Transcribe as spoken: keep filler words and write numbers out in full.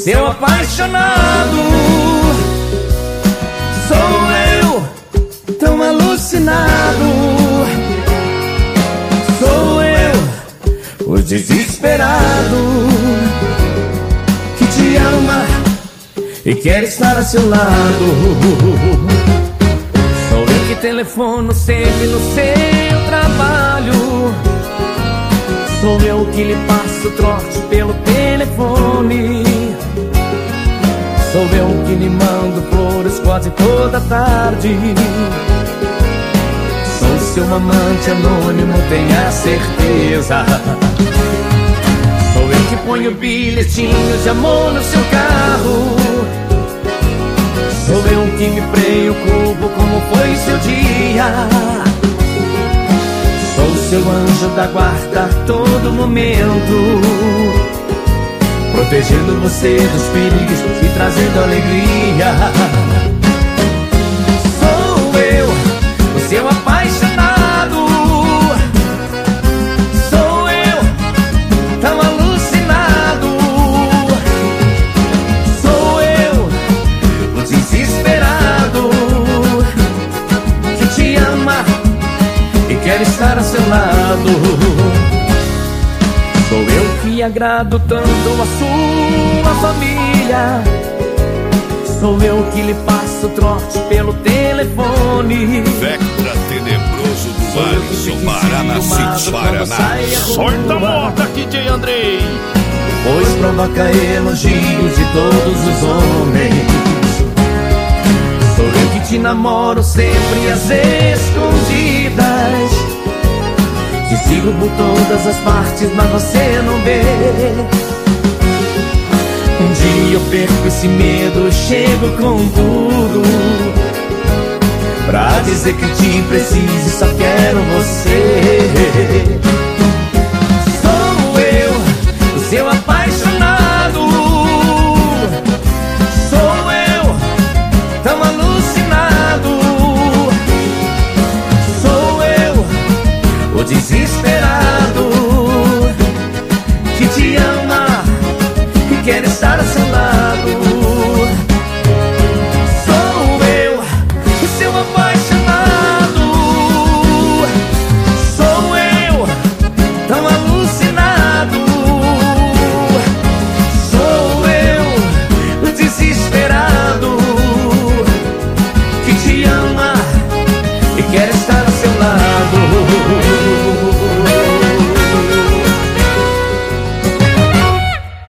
seu apaixonado. Sou eu, tão alucinado. Sou eu, o desesperado, que te ama e quer estar a seu lado. Sou eu que telefono sempre no seu trabalho. Sou eu que lhe passo trote pelo telefone. Sou eu que lhe mando flores quase toda tarde. Sou seu amante anônimo, tenha certeza. Sou eu que ponho bilhetinhos de amor no seu carro. Sou eu que me preocupo como foi seu dia. Sou seu anjo da guarda a todo momento, protegendo você dos perigos e trazendo alegria. Sou eu, o seu apaixonado. Sou eu, tão alucinado. Sou eu, o desesperado, que te ama e quer estar a seu lado. Sou eu que agrado tanto a sua família. Sou eu que lhe passo trote pelo telefone. Vectra tenebroso do Alisson, Paraná City, Paraná. Sorta morta aqui, D J Andrei. Pois provoca elogios de todos os homens. Sou eu que te namoro sempre às escondidas. Te sigo por todas as partes, mas você não vê. Um dia eu perco esse medo, chego com tudo pra dizer que te preciso e só quero você. Sou eu, o seu apaixonado. Sou eu, tão alucinado. Sou eu, o desesperado, que te ama e quer estar a seu lado. Sou eu, o seu apaixonado. Sou eu, tão alucinado. Sou eu, o desesperado, que te ama e quer estar a seu lado.